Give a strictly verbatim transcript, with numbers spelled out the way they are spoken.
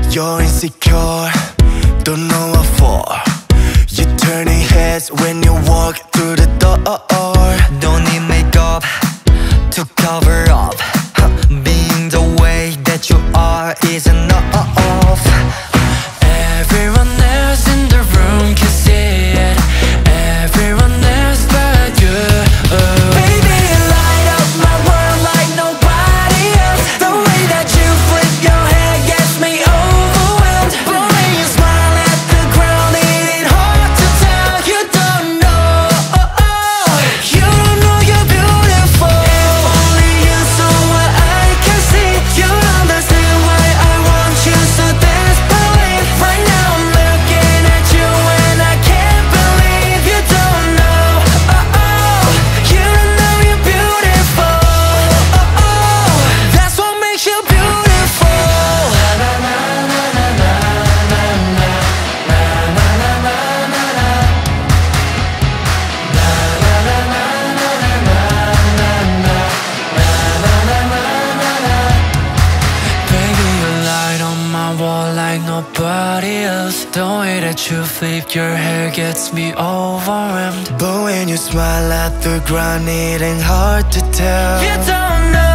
You're insecure, don't know what for. You're turning heads when you walk through the door. Don't need makeup to cover up. Being the way that you are is enough. Everyone else in the room can see it. Everyone else but you. Baby, you light up my world like nobody else. The way that you flip your hair gets me overwhelmed. But when you smile at the ground, it ain't hard to tell. You don't know, you don't know you're beautiful. If only you saw what I can see, you'd understand why I want you so desperately. Right now I'm looking at you and I can't believe you don't know, you don't know you're beautiful. That's what makes you beautiful. Baby, you light on my wall like nobody else. The way that you flip your hair gets me overwhelmed. But when you smile at the ground, it ain't hard to tell. You don't know.